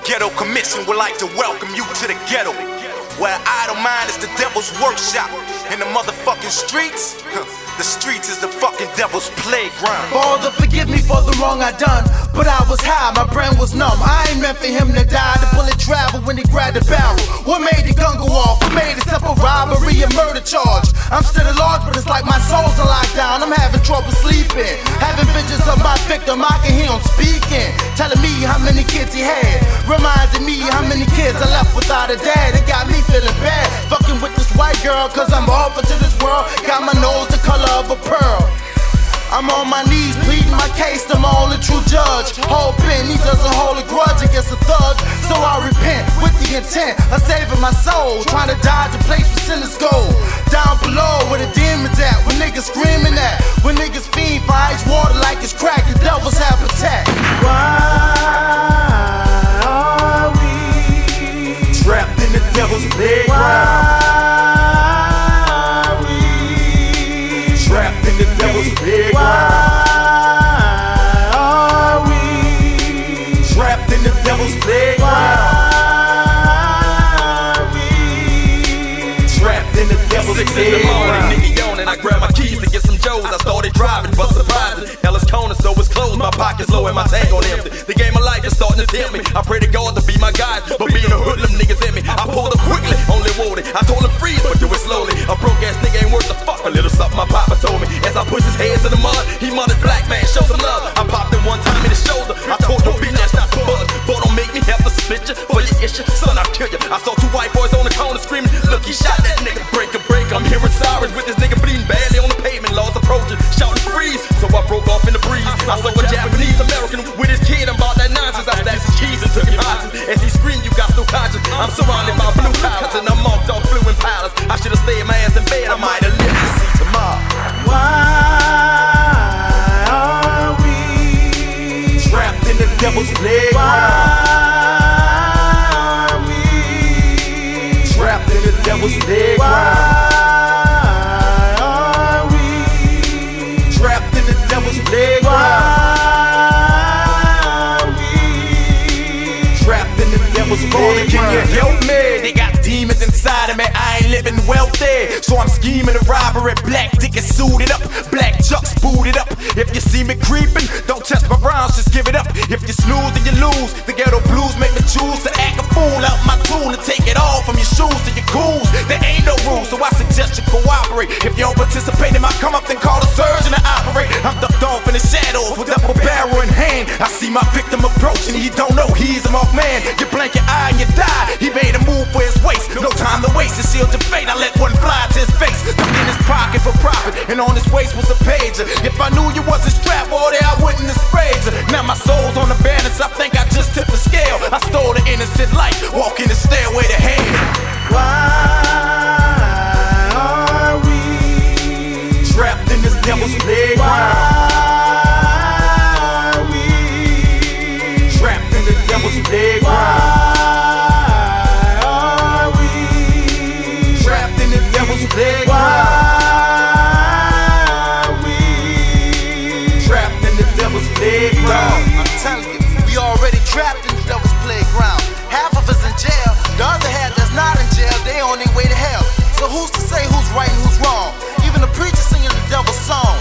Ghetto Commission would like to welcome you to the ghetto, where idle mind is the devil's workshop. In the motherfucking streets, the streets is the fucking devil's playground. Father, forgive me for the wrong I done, but I was high, my brain was numb. I ain't meant for him to die. The bullet traveled when he grabbed the barrel. What made the gun go off? What made it simple robbery and murder charge? I'm still at large, but it's like my soul's on lockdown. I'm having trouble sleeping, having visions of my victim. I can hear him speaking, telling me how many kids he had, reminding me how many kids I left without a dad. It got me feeling bad, fucking with this white girl, cause I'm offered to this world. Got my nose the color of a pearl. I'm on my knees pleading my case, I'm only true judge. Hoping he doesn't hold a grudge against a thug. So I repent with the intent of saving my soul, trying to dodge a place where sinners go. Down below where the demons at, when niggas screaming at, when niggas fiend for ice water like it's crack, the devil's habitat. Why are we trapped in the devil's playground? Trapped in the devil's playground. Why are we trapped in the devil's playground? Why are we trapped in the devil's 6 in the morning, nigga yawning. I grab my keys to get some Joes. I started driving, but surprising. Ella's corner store was closed. My pocket's low and my tank on empty. The game of life is starting to tempt me. I pray to God to be my guide, but being a hoodlum niggas at me. I pulled up quickly, only wanted. I told him freeze, but do it slowly. A broke ass nigga ain't worth the fuck. A little something my papa told me. As I pushed his hands in the mud, he muttered, "Black man, show some love." I popped him one time in the shoulder. I told him, "Bitch, that's not the bug. But don't make me have to split you for your issue. Son, I'll kill you." I saw 2 white boys on the corner screaming, "Look, he shot that nigga." Break a break, I'm hearing sirens with this nigga bleeding badly on the pavement. Laws approaching, shouting freeze. So I broke off in the breeze. I saw a Japanese American with his kid about that nonsense. I snatched his keys and took him hostage. As he screamed, "You got no conscience." I'm surrounded by blue collars and I'm marked off blue and pilots. I should have stayed my ass in bed. I might have lived to see tomorrow. Why are we trapped in the devil's playground? Why are we trapped in the devil's playground? Why are we trapped in the devil's playground? Why are we trapped in the devil's playground? Can you help me? They got demons inside of me. I ain't living wealthy, so I'm scheming a robbery. Black dick is suited up, black chucks booted up. If you see me creeping, don't test my rounds, just give it up. If you snooze, then you lose. The ghetto blues make me choose to act a fool out my tune, to take it all from your shoes to your ghouls. There ain't no rules, so I suggest you cooperate. If you don't participate in my come up, then call a surgeon to operate. I'm ducked off in the shadows with double barrel in hand. I see my victim approaching, he don't know he's a marked man. You blink your eye and you die. He made a move for his waist, no time to waste. To seal your fate, I let one fly to his face. Stuck in his pocket for profit, and on his waist was a pager. If I knew you wasn't strapped, boy, I wouldn't have sprayed you. Now my soul's on the balance, I think I just tipped the scale. I stole the innocent life, walking the stairway to hell. Why are we trapped in this devil's playground? Why are we trapped in the devil's playground? Why are we trapped in the devil's playground? Why are we trapped in the devil's playground? I'm telling you, we already trapped in the devil's playground. Half of us in jail, the other half that's not in jail, they on their way to hell. So who's to say who's right and who's wrong? Even the preacher singing the devil's song.